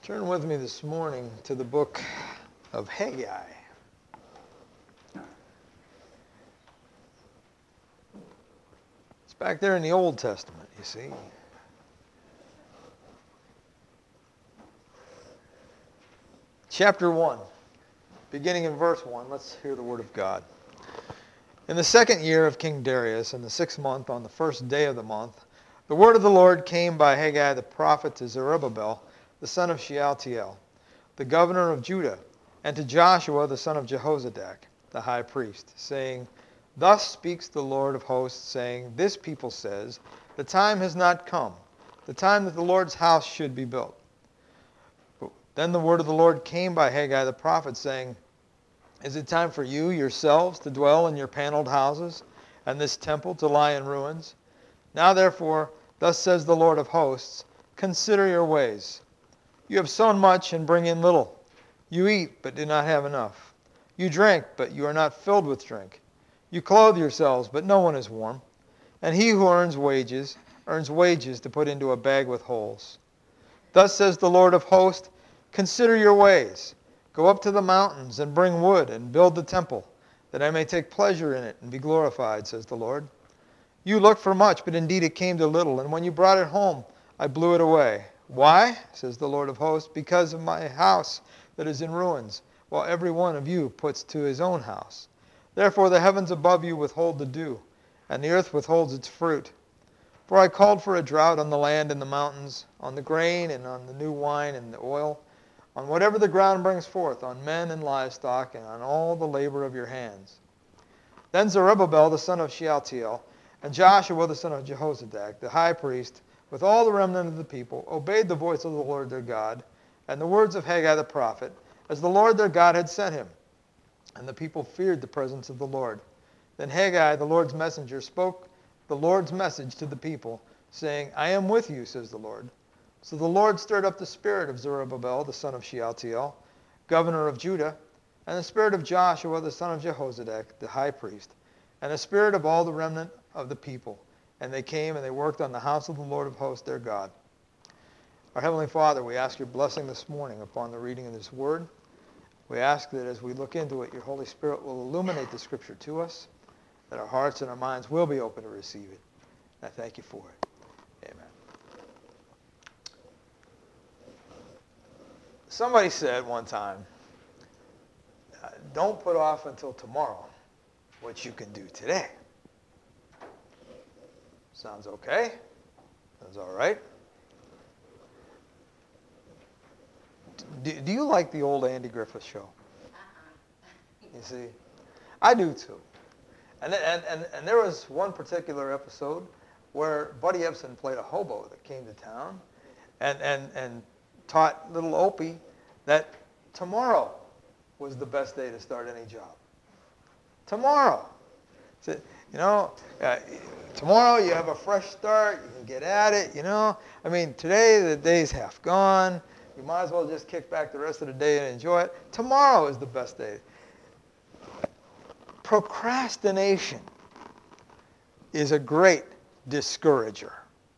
Turn with me this morning to the book of Haggai. It's back there in the Old Testament, you see. Chapter 1, beginning in verse 1, let's hear the word of God. In the second year of King Darius, in the 6th month, on the first day of the month, the word of the Lord came by Haggai the prophet to Zerubbabel, the son of Shealtiel, the governor of Judah, and to Joshua the son of Jehozadak, the high priest, saying, Thus speaks the Lord of hosts, saying, This people says, The time has not come, the time that the Lord's house should be built. Then the word of the Lord came by Haggai the prophet, saying, Is it time for you yourselves to dwell in your paneled houses, and this temple to lie in ruins? Now therefore, thus says the Lord of hosts, Consider your ways. You have sown much and bring in little. You eat, but do not have enough. You drink, but you are not filled with drink. You clothe yourselves, but no one is warm. And he who earns wages to put into a bag with holes. Thus says the Lord of hosts, Consider your ways. Go up to the mountains and bring wood and build the temple, that I may take pleasure in it and be glorified, says the Lord. You looked for much, but indeed it came to little, and when you brought it home, I blew it away. Why? Says the Lord of hosts, because of my house that is in ruins, while every one of you puts to his own house. Therefore the heavens above you withhold the dew, and the earth withholds its fruit. For I called for a drought on the land and the mountains, on the grain and on the new wine and the oil, on whatever the ground brings forth, on men and livestock, and on all the labor of your hands. Then Zerubbabel the son of Shealtiel, and Joshua the son of Jehozadak, the high priest, with all the remnant of the people, obeyed the voice of the Lord their God, and the words of Haggai the prophet, as the Lord their God had sent him. And the people feared the presence of the Lord. Then Haggai, the Lord's messenger, spoke the Lord's message to the people, saying, I am with you, says the Lord. So the Lord stirred up the spirit of Zerubbabel, the son of Shealtiel, governor of Judah, and the spirit of Joshua, the son of Jehozadak, the high priest, and the spirit of all the remnant of the people. And they came and they worked on the house of the Lord of hosts, their God. Our Heavenly Father, we ask your blessing this morning upon the reading of this word. We ask that as we look into it, your Holy Spirit will illuminate the Scripture to us, that our hearts and our minds will be open to receive it. And I thank you for it. Amen. Somebody said one time, don't put off until tomorrow what you can do today. Sounds okay? Sounds all right? Do you like the old Andy Griffith show? You see? I do too. And there was one particular episode where Buddy Ebsen played a hobo that came to town and taught little Opie that tomorrow was the best day to start any job. Tomorrow. So, tomorrow you have a fresh start. You can get at it, I mean, today the day's half gone. You might as well just kick back the rest of the day and enjoy it. Tomorrow is the best day. Procrastination is a great discourager.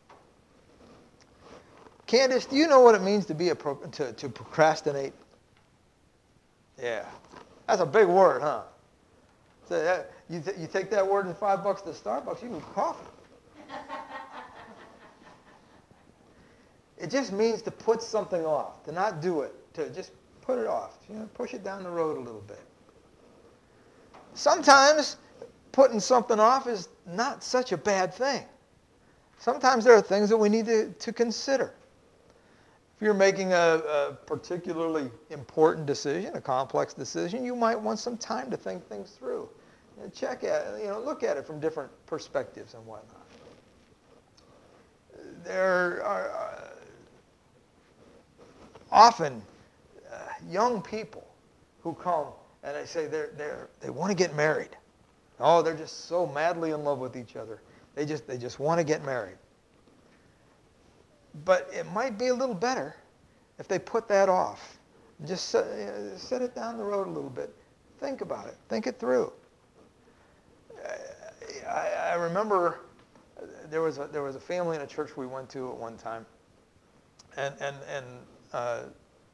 Candace, do you know what it means to be to procrastinate? Yeah, that's a big word, huh? So you take that word and $5 to Starbucks, you can coffee. It just means to put something off, to not do it, to just put it off, push it down the road a little bit. Sometimes putting something off is not such a bad thing. Sometimes there are things that we need to consider. If you're making a particularly important decision, a complex decision, you might want some time to think things through. Check at it, look at it from different perspectives and whatnot. There are often young people who come and they say they want to get married. Oh, they're just so madly in love with each other. They just want to get married. But it might be a little better if they put that off. Just set it down the road a little bit. Think about it. Think it through. I remember there was a family in a church we went to at one time, and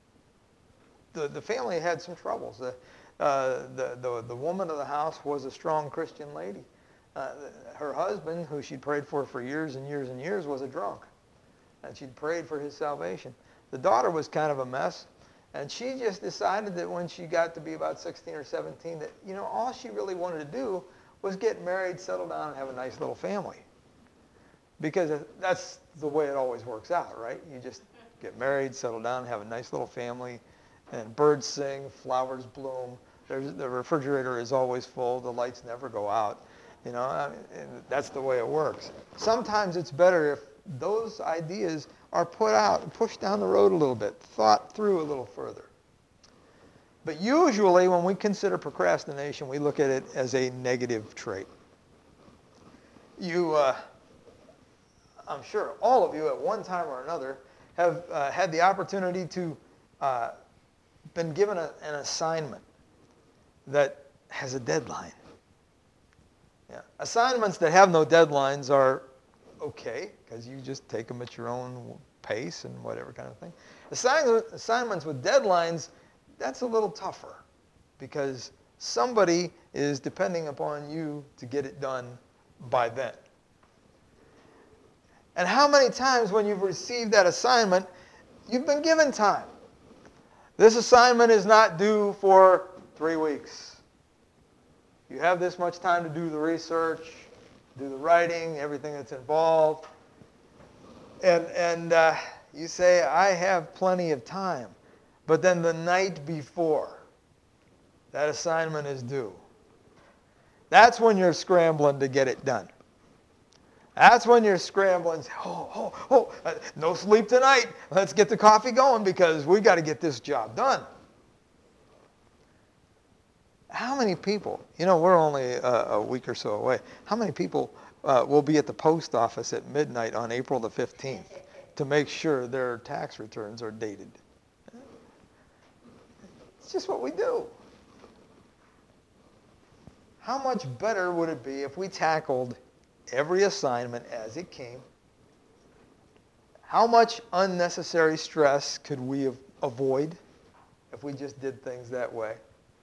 the family had some troubles. The woman of the house was a strong Christian lady. Her husband, who she'd prayed for years and years and years, was a drunk. And she'd prayed for his salvation. The daughter was kind of a mess. And she just decided that when she got to be about 16 or 17, that, all she really wanted to do was get married, settle down, and have a nice little family. Because that's the way it always works out, right? You just get married, settle down, have a nice little family, and birds sing, flowers bloom. The refrigerator is always full. The lights never go out. And that's the way it works. Sometimes it's better if those ideas are put out and pushed down the road a little bit, thought through a little further. But usually when we consider procrastination, we look at it as a negative trait. I'm sure all of you at one time or another have had the opportunity to been given an assignment that has a deadline. Yeah. Assignments that have no deadlines are okay, because you just take them at your own pace and whatever kind of thing. Assignments with deadlines, that's a little tougher, because somebody is depending upon you to get it done by then. And how many times when you've received that assignment, you've been given time? This assignment is not due for 3 weeks. You have this much time to do the research, do the writing, everything that's involved. And you say, I have plenty of time. But then the night before, that assignment is due. That's when you're scrambling to get it done. That's when you're scrambling. No sleep tonight. Let's get the coffee going because we got to get this job done. How many people, we're only a week or so away. How many people will be at the post office at midnight on April the 15th to make sure their tax returns are dated? It's just what we do. How much better would it be if we tackled every assignment as it came? How much unnecessary stress could we avoid if we just did things that way?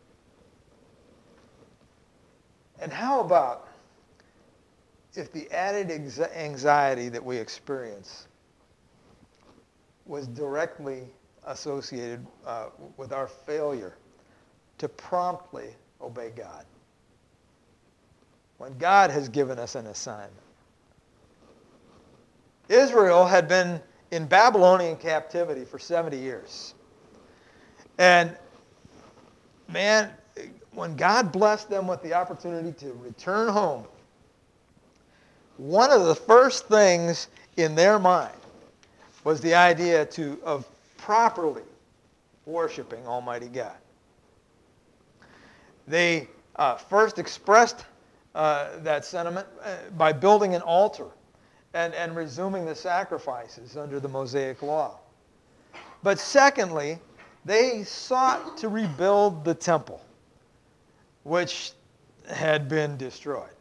And how about if the added anxiety that we experience was directly associated with our failure to promptly obey God? When God has given us an assignment. Israel had been in Babylonian captivity for 70 years. And man, when God blessed them with the opportunity to return home, one of the first things in their mind was the idea of properly worshiping Almighty God. They first expressed that sentiment by building an altar and resuming the sacrifices under the Mosaic Law. But secondly, they sought to rebuild the temple, which had been destroyed.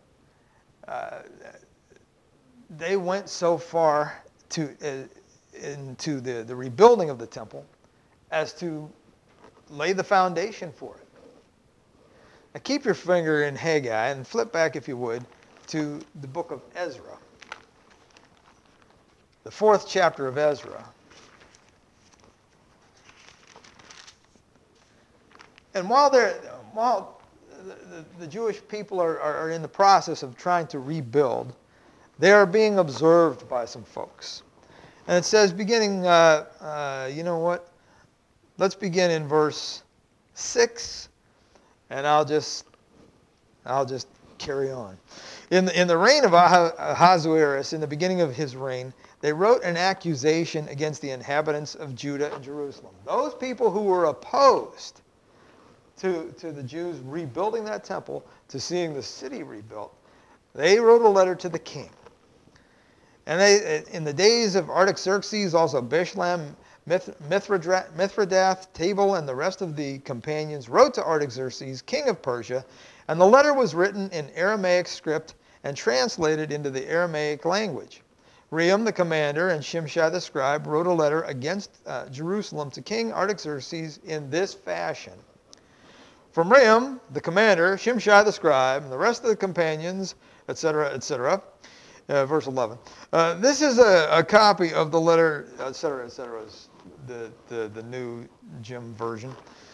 They went so far into the rebuilding of the temple as to lay the foundation for it. Now keep your finger in Haggai and flip back, if you would, to the book of Ezra. The 4th chapter of Ezra. And while the Jewish people are in the process of trying to rebuild, they are being observed by some folks. And it says, beginning, let's begin in verse 6, and I'll just carry on. In the reign of Ahasuerus, in the beginning of his reign, they wrote an accusation against the inhabitants of Judah and Jerusalem. Those people who were opposed to the Jews rebuilding that temple, to seeing the city rebuilt, they wrote a letter to the king. And they, in the days of Artaxerxes, also Bishlam, Mithridath, Tabal, and the rest of the companions wrote to Artaxerxes, king of Persia, and the letter was written in Aramaic script and translated into the Aramaic language. Rehum the commander and Shimshai the scribe wrote a letter against Jerusalem to King Artaxerxes in this fashion. From Rehum the commander, Shimshai the scribe, and the rest of the companions, etc., etc. Verse 11. This is a copy of the letter, etc., etc., is the new Jim version.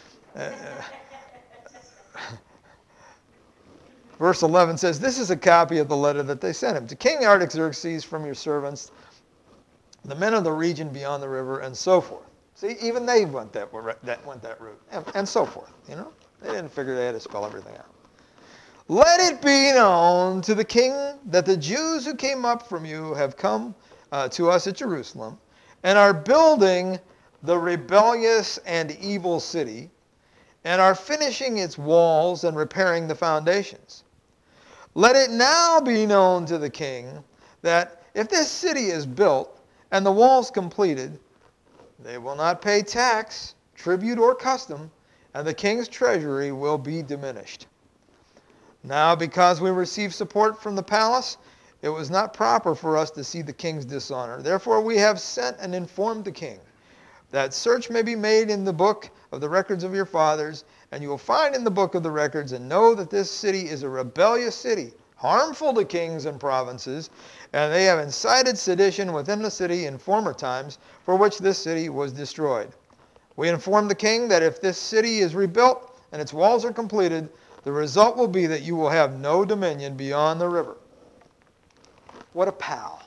Verse 11 says, this is a copy of the letter that they sent him. To King Artaxerxes from your servants, the men of the region beyond the river, and so forth. See, even they went that route, and so forth, you know. They didn't figure they had to spell everything out. Let it be known to the king that the Jews who came up from you have come to us at Jerusalem, and are building the rebellious and evil city, and are finishing its walls and repairing the foundations. Let it now be known to the king that if this city is built and the walls completed, they will not pay tax, tribute, or custom, and the king's treasury will be diminished. Now, because we receive support from the palace, it was not proper for us to see the king's dishonor. Therefore, we have sent and informed the king that search may be made in the book of the records of your fathers, and you will find in the book of the records and know that this city is a rebellious city, harmful to kings and provinces, and they have incited sedition within the city in former times, for which this city was destroyed. We inform the king that if this city is rebuilt and its walls are completed, the result will be that you will have no dominion beyond the river. What a pal.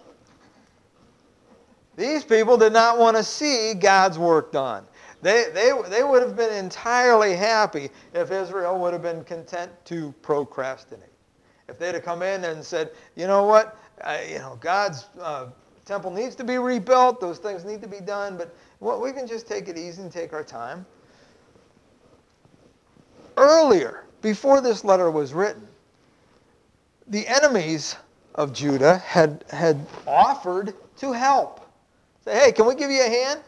These people did not want to see God's work done. They would have been entirely happy if Israel would have been content to procrastinate. If they'd have come in and said, you know what, God's temple needs to be rebuilt, those things need to be done, but we can just take it easy and take our time. Earlier, before this letter was written, the enemies of Judah had offered to help. Say, hey, can we give you a hand?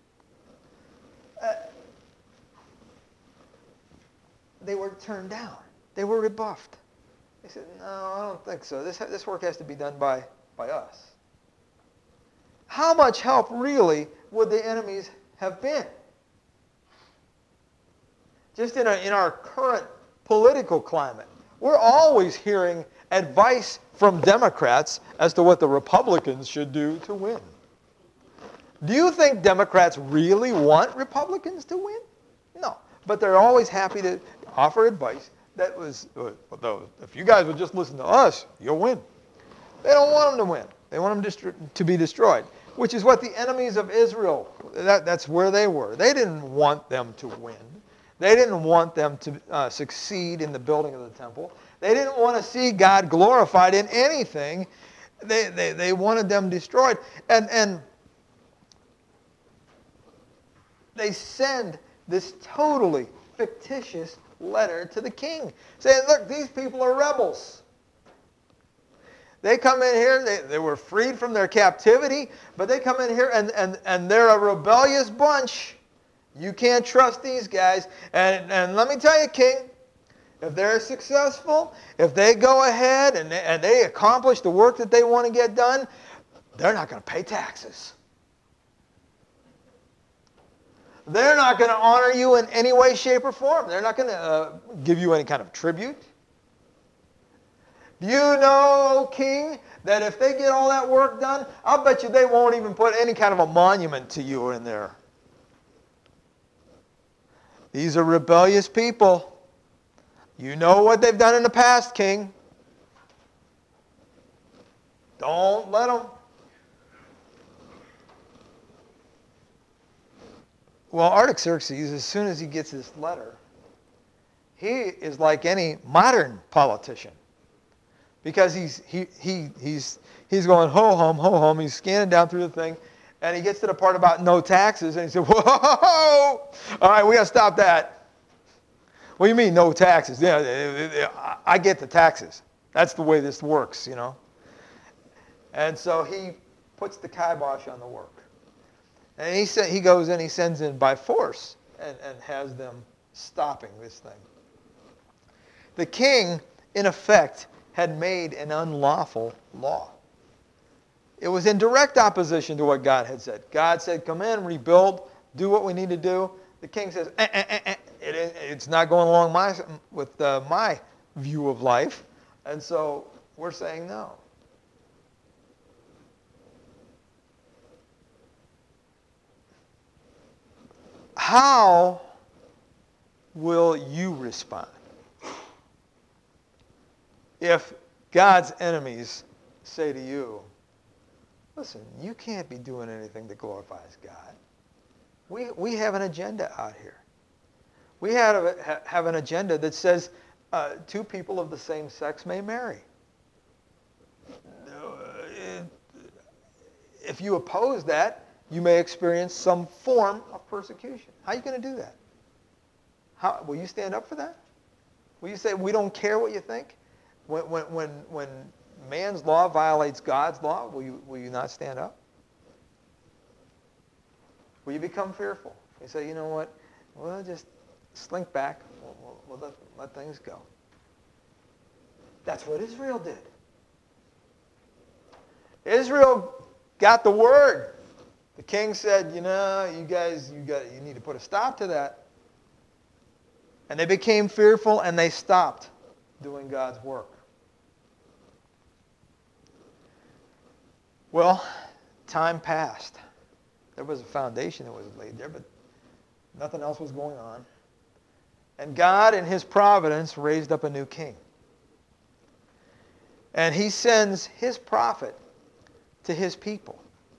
They were turned down. They were rebuffed. They said, no, I don't think so. This work has to be done by us. How much help really would the enemies have been? Just in our current political climate, we're always hearing advice from Democrats as to what the Republicans should do to win. Do you think Democrats really want Republicans to win? No. But they're always happy to offer advice that was, if you guys would just listen to us, you'll win. They don't want them to win. They want them to be destroyed, which is what the enemies of Israel, that's where they were. They didn't want them to win. They didn't want them to succeed in the building of the temple. They didn't want to see God glorified in anything. They wanted them destroyed. And they send this totally fictitious letter to the king saying, look, these people are rebels. They come in here, they were freed from their captivity, but they come in here and they're a rebellious bunch. You can't trust these guys. And let me tell you, king, if they're successful, if they go ahead and they accomplish the work that they want to get done, they're not going to pay taxes. They're not going to honor you in any way, shape, or form. They're not going to give you any kind of tribute. Do you know, king, that if they get all that work done, I'll bet you they won't even put any kind of a monument to you in there. These are rebellious people. You know what they've done in the past, king. Don't let them. Well, Artaxerxes, as soon as he gets this letter, he is like any modern politician, because he's going ho hum. He's scanning down through the thing, and he gets to the part about no taxes, and he said, "Whoa! All right, we got to stop that." What do you mean no taxes? Yeah, I get the taxes. That's the way this works, you know. And so he puts the kibosh on the work. And he goes in, he sends in by force and has them stopping this thing. The king, in effect, had made an unlawful law. It was in direct opposition to what God had said. God said, come in, rebuild, do what we need to do. The king says, it's not going along with my view of life. And so we're saying no. How will you respond if God's enemies say to you, listen, you can't be doing anything that glorifies God. We have an agenda out here. We have an agenda that says two people of the same sex may marry. If you oppose that, you may experience some form of persecution. How are you going to do that? Will you stand up for that? Will you say, we don't care what you think? When man's law violates God's law, will you not stand up? Will you become fearful? You say, you know what? We'll just slink back. We'll let things go. That's what Israel did. Israel got the word. The king said, you need to put a stop to that. And they became fearful and they stopped doing God's work. Well, time passed. There was a foundation that was laid there, but nothing else was going on. And God, in his providence, raised up a new king. And he sends his prophet to his people.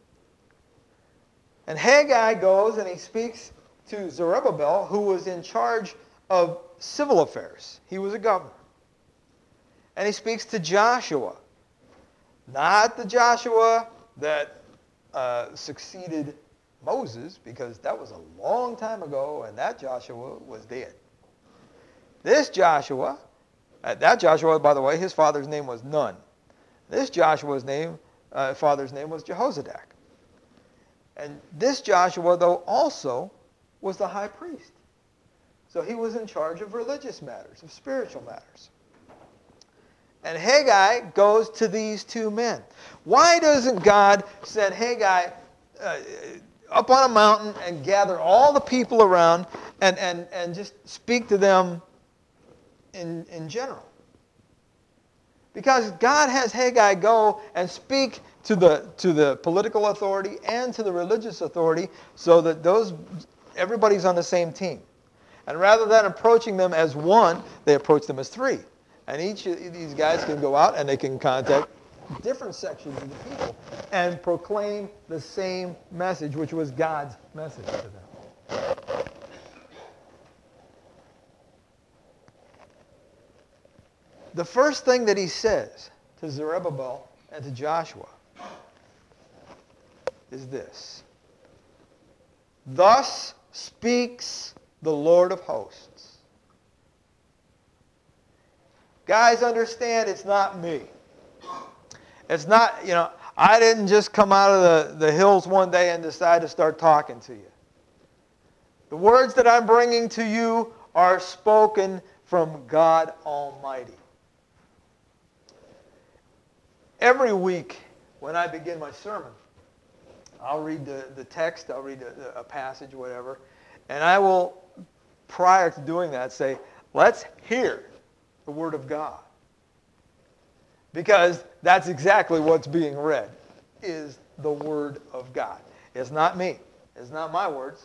And Haggai goes and he speaks to Zerubbabel, who was in charge of civil affairs. He was a governor. And he speaks to Joshua. Not the Joshua that succeeded Moses, because that was a long time ago, and that Joshua was dead. This Joshua, that Joshua, by the way, his father's name was Nun. This Joshua's father's name was Jehozadak. And this Joshua, though, also was the high priest. So he was in charge of religious matters, of spiritual matters. And Haggai goes to these two men. Why doesn't God send Haggai up on a mountain and gather all the people around and just speak to them in general? Because God has Haggai go and speak to the political authority and to the religious authority so that everybody's on the same team. And rather than approaching them as one, they approach them as three. And each of these guys can go out and they can contact different sections of the people and proclaim the same message, which was God's message to them. The first thing that he says to Zerubbabel and to Joshua is this: thus speaks the Lord of hosts. Guys, understand, it's not me. It's not, I didn't just come out of the hills one day and decide to start talking to you. The words that I'm bringing to you are spoken from God Almighty. Every week when I begin my sermon, I'll read the text, I'll read a passage, whatever, and I will, prior to doing that, say, let's hear the Word of God. Because that's exactly what's being read, is the Word of God. It's not me. It's not my words.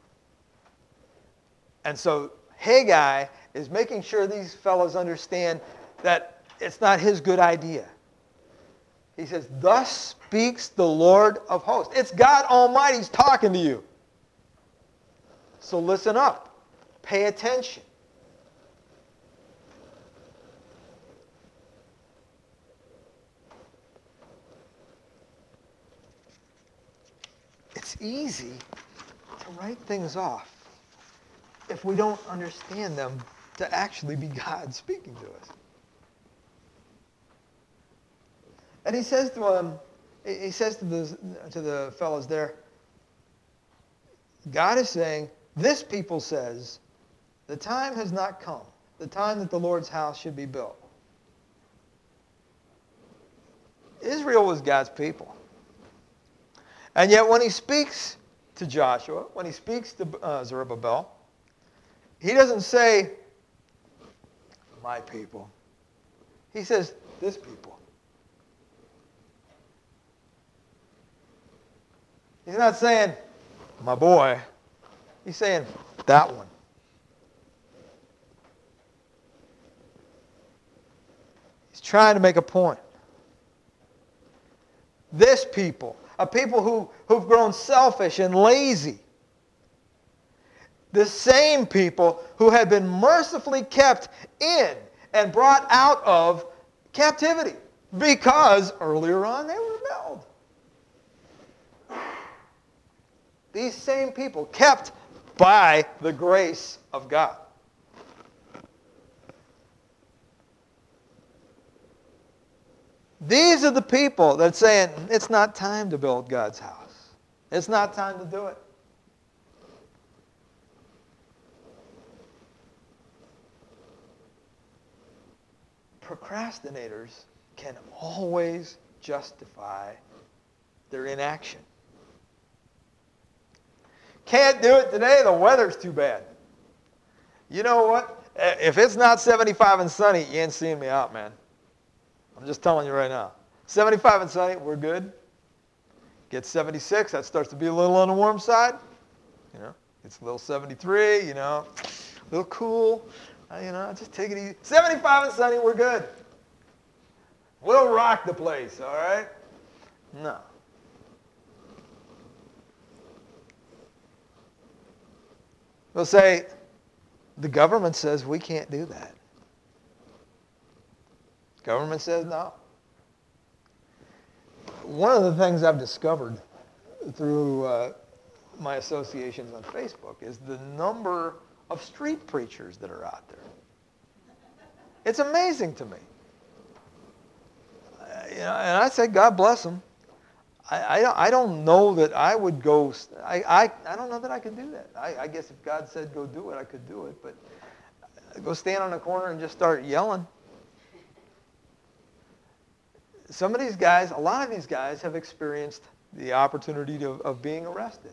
And so Haggai is making sure these fellows understand that it's not his good idea. He says, thus speaks the Lord of hosts. It's God Almighty's talking to you. So listen up. Pay attention. It's easy to write things off if we don't understand them to actually be God speaking to us. And he says to the fellows there, God is saying, this people says, the time has not come, the time that the Lord's house should be built. Israel was God's people. And yet when he speaks to Joshua, when he speaks to Zerubbabel, he doesn't say, my people. He says, this people. He's not saying, my boy. He's saying, that one. He's trying to make a point. This people, a people who've grown selfish and lazy. The same people who had been mercifully kept in and brought out of captivity because earlier on they rebelled. These same people kept by the grace of God. These are the people that are saying, it's not time to build God's house. It's not time to do it. Procrastinators can always justify their inaction. Can't do it today, the weather's too bad. You know what? If it's not 75 and sunny, you ain't seeing me out, man. I'm just telling you right now. 75 and sunny, we're good. Get 76, that starts to be a little on the warm side. You know, it's a little 73, you know, a little cool. You know, just take it easy. 75 and sunny, we're good. We'll rock the place, all right? No. We'll say, the government says we can't do that. Government says no. One of the things I've discovered through my associations on Facebook is the number of street preachers that are out there. It's amazing to me. You know, and I say, God bless them. I don't know that I would go. I don't know that I could do that. I guess if God said go do it, I could do it. But go stand on a corner and just start yelling. Some of these guys, a lot of these guys have experienced the opportunity of being arrested.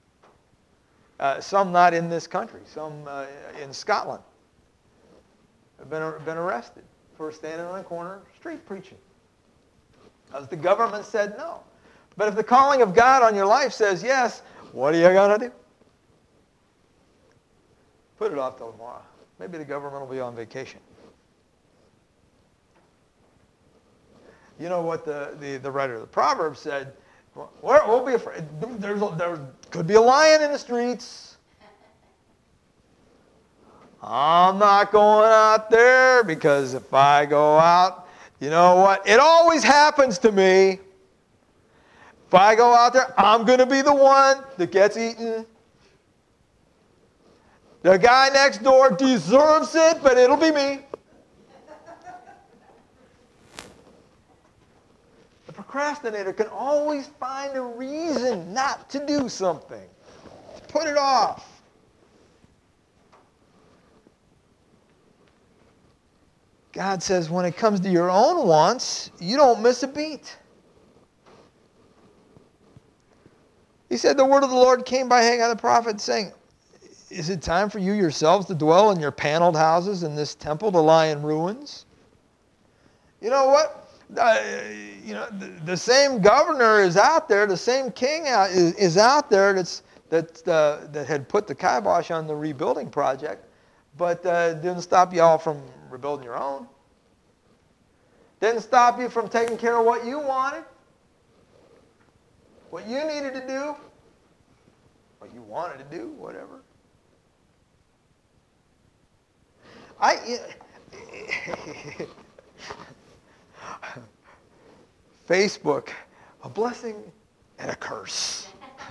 Some not in this country. Some in Scotland have been arrested for standing on a corner street preaching. Because the government said no. But if the calling of God on your life says yes, what are you going to do? Put it off till tomorrow. Maybe the government will be on vacation. You know what the writer of the Proverbs said? We'll be afraid. There could be a lion in the streets. I'm not going out there because if I go out, you know what? It always happens to me. If I go out there, I'm going to be the one that gets eaten. The guy next door deserves it, but it'll be me. The procrastinator can always find a reason not to do something. To put it off. God says when it comes to your own wants, you don't miss a beat. He said the word of the Lord came by Haggai the prophet saying, is it time for you yourselves to dwell in your paneled houses and this temple to lie in ruins? You know what? The same governor is out there, the same king is out there that had put the kibosh on the rebuilding project, but didn't stop y'all from rebuilding your own. Didn't stop you from taking care of what you wanted, what you needed to do, what you wanted to do, whatever. Facebook, a blessing and a curse.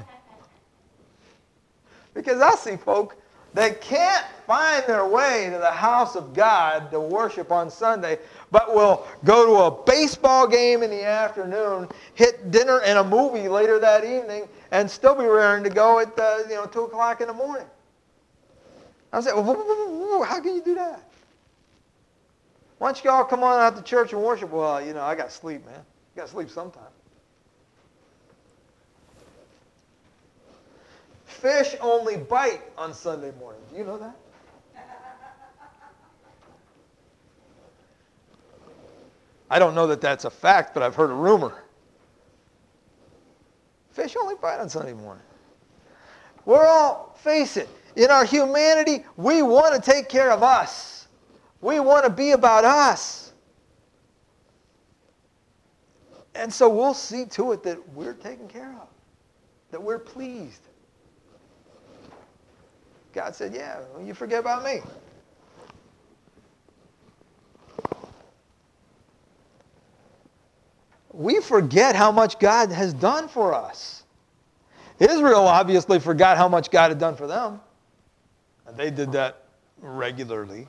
Because I see folk that can't find their way to the house of God to worship on Sunday, but will go to a baseball game in the afternoon, hit dinner and a movie later that evening, and still be raring to go at 2 o'clock in the morning. I said, well, how can you do that? Why don't you all come on out to church and worship? Well, I got to sleep, man. I got to sleep sometime. fish only bite on Sunday morning. Do you know that? I don't know that that's a fact, but I've heard a rumor. Fish only bite on Sunday morning. We're all, face it, in our humanity, we want to take care of us. We want to be about us. And so we'll see to it that we're taken care of, that we're pleased. God said, yeah, you forget about me. We forget how much God has done for us. Israel obviously forgot how much God had done for them. And they did that regularly.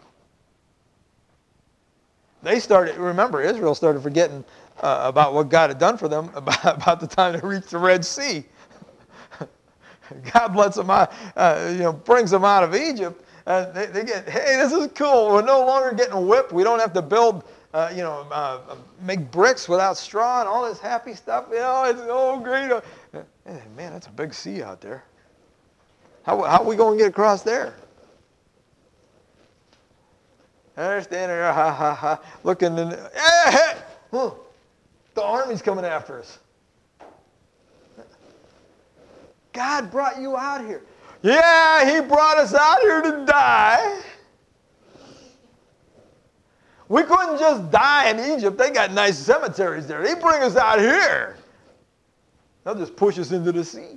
Remember, Israel started forgetting about what God had done for them about the time they reached the Red Sea. God lets them out, brings them out of Egypt. They get, hey, this is cool. We're no longer getting whipped. We don't have to build, make bricks without straw and all this happy stuff. It's great. Hey, man, that's a big sea out there. How are we going to get across there? And they're standing there, ha, ha, ha, looking, and hey, the army's coming after us. God brought you out here. Yeah, he brought us out here to die. We couldn't just die in Egypt. They got nice cemeteries there. They bring us out here. They'll just push us into the sea.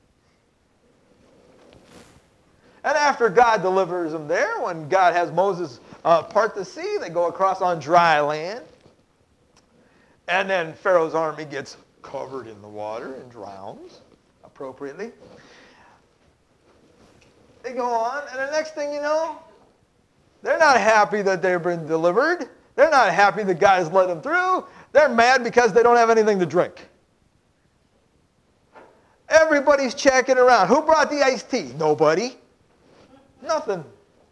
And after God delivers them there, when God has Moses part the sea, they go across on dry land. And then Pharaoh's army gets covered in the water and drowns appropriately. They go on, and the next thing you know, they're not happy that they've been delivered. They're not happy that God has let them through. They're mad because they don't have anything to drink. Everybody's checking around. Who brought the iced tea? Nobody. Nothing.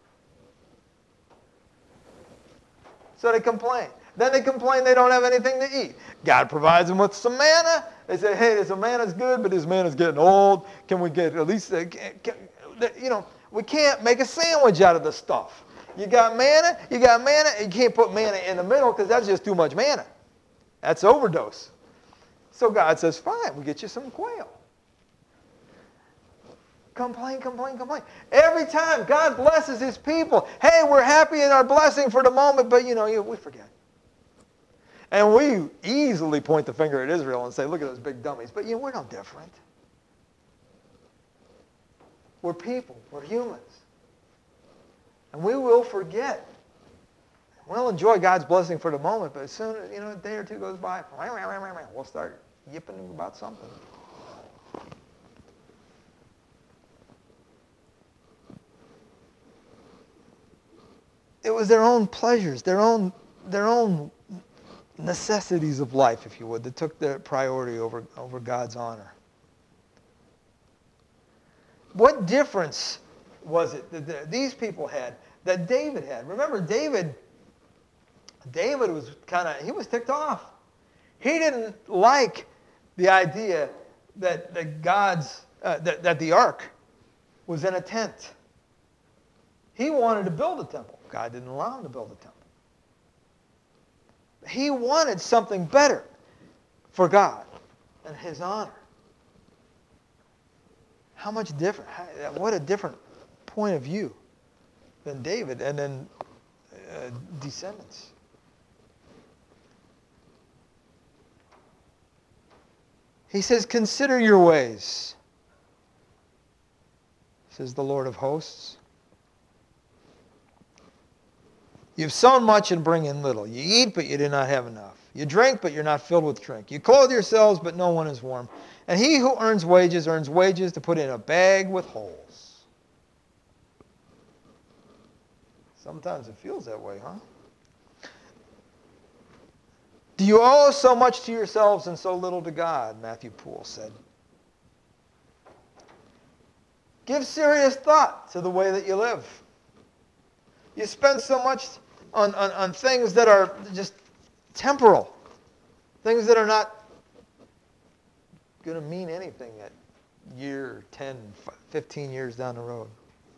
So they complain. Then they complain they don't have anything to eat. God provides them with some manna. They say, hey, this manna's good, but this manna's getting old. Can we get at least, we can't make a sandwich out of the stuff. You got manna, you can't put manna in the middle because that's just too much manna. That's overdose. So God says, fine, we'll get you some quail. Complain. Every time God blesses his people, hey, we're happy in our blessing for the moment, but we forget. And we easily point the finger at Israel and say, look at those big dummies. But we're no different. We're people. We're humans. And we will forget. We'll enjoy God's blessing for the moment, but as soon as a day or two goes by, we'll start yipping about something. It was their own pleasures, their own necessities of life, if you would, that took their priority over God's honor. What difference was it that these people had that David had? Remember, David was he was ticked off. He didn't like the idea that that the ark was in a tent. He wanted to build a temple. God didn't allow him to build a temple. He wanted something better for God and his honor. How much different? What a different point of view than David and then descendants. He says, consider your ways, says the Lord of hosts. You've sown much and bring in little. You eat, but you do not have enough. You drink, but you're not filled with drink. You clothe yourselves, but no one is warm. And he who earns wages to put in a bag with holes. Sometimes it feels that way, huh? Do you owe so much to yourselves and so little to God? Matthew Poole said. Give serious thought to the way that you live. You spend so much on things that are just temporal, things that are not going to mean anything at year, 10, 15 years down the road?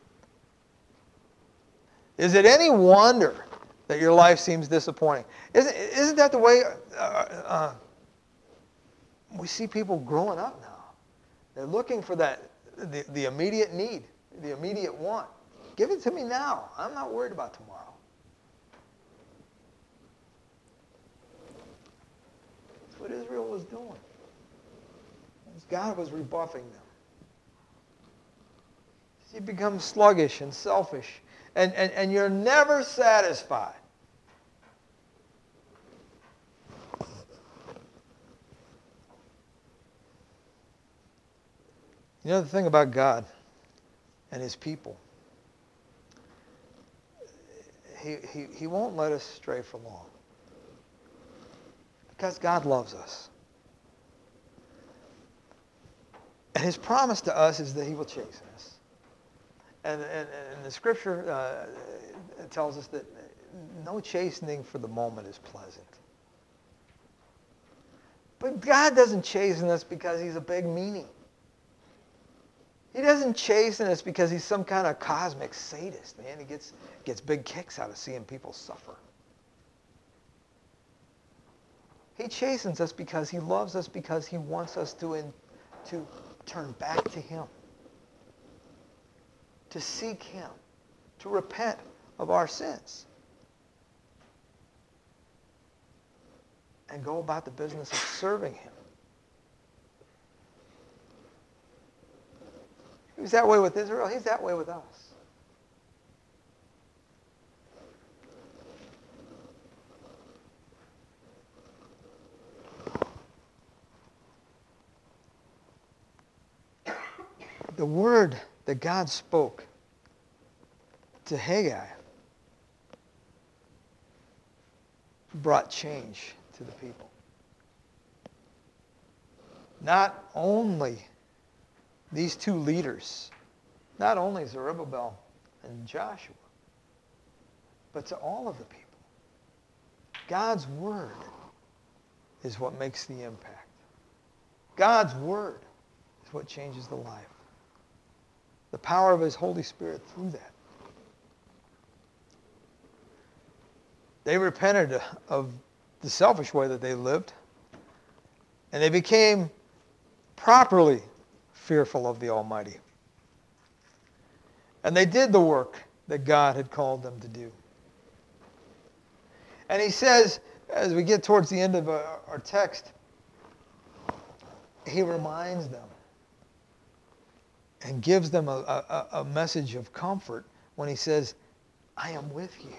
Is it any wonder that your life seems disappointing? Isn't that the way we see people growing up now? They're looking for the immediate need, the immediate want. Give it to me now. I'm not worried about tomorrow. That's what Israel was doing. God was rebuffing them. You become sluggish and selfish, and you're never satisfied. You know the thing about God and his people, he won't let us stray for long. Because God loves us. And his promise to us is that he will chasten us. And the scripture tells us that no chastening for the moment is pleasant. But God doesn't chasten us because he's a big meanie. He doesn't chasten us because he's some kind of cosmic sadist, man. He gets big kicks out of seeing people suffer. He chastens us because he loves us, because he wants us to turn back to him, to seek him, to repent of our sins, and go about the business of serving him. He was that way with Israel. He's that way with us. The word that God spoke to Haggai brought change to the people. Not only these two leaders, not only Zerubbabel and Joshua, but to all of the people. God's word is what makes the impact. God's word is what changes the life. The power of his Holy Spirit through that. They repented of the selfish way that they lived, and they became properly fearful of the Almighty. And they did the work that God had called them to do. And he says, as we get towards the end of our text, he reminds them and gives them a message of comfort when he says, I am with you.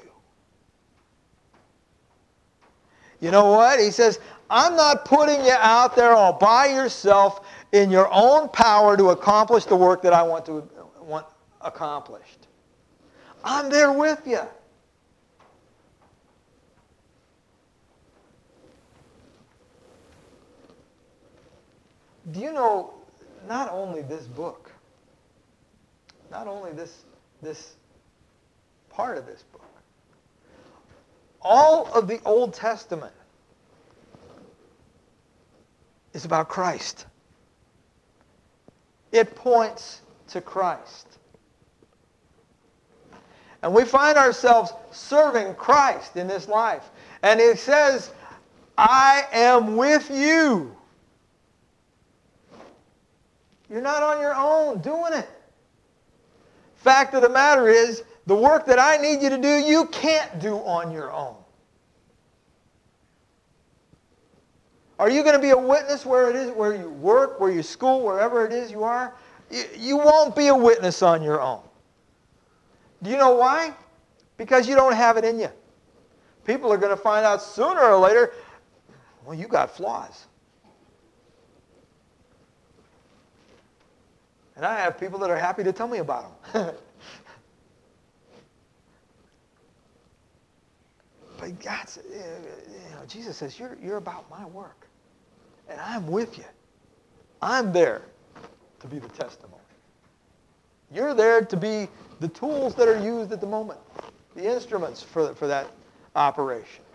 You know what? He says, I'm not putting you out there all by yourself in your own power to accomplish the work that I want accomplished. I'm there with you. Do you know, not only this book, not only this part of this book, all of the Old Testament is about Christ. It points to Christ. And we find ourselves serving Christ in this life. And it says, I am with you. You're not on your own doing it. Fact of the matter is, the work that I need you to do, you can't do on your own. Are you going to be a witness where it is, where you work, where you school, wherever it is you are? You won't be a witness on your own. Do you know why? Because you don't have it in you. People are going to find out sooner or later, well, you got flaws. And I have people that are happy to tell me about them. But God's, Jesus says, you're about my work. And I'm with you. I'm there to be the testimony. You're there to be the tools that are used at the moment. The instruments for that operation.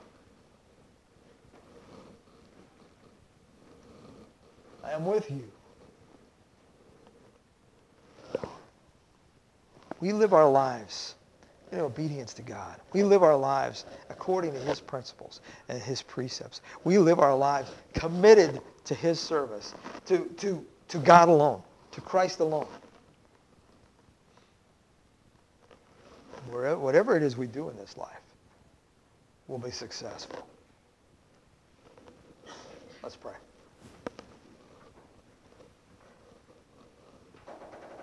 I am with you. We live our lives in obedience to God. We live our lives according to his principles and his precepts. We live our lives committed to his service, to God alone, to Christ alone. Whatever it is we do in this life, we'll be successful. Let's pray.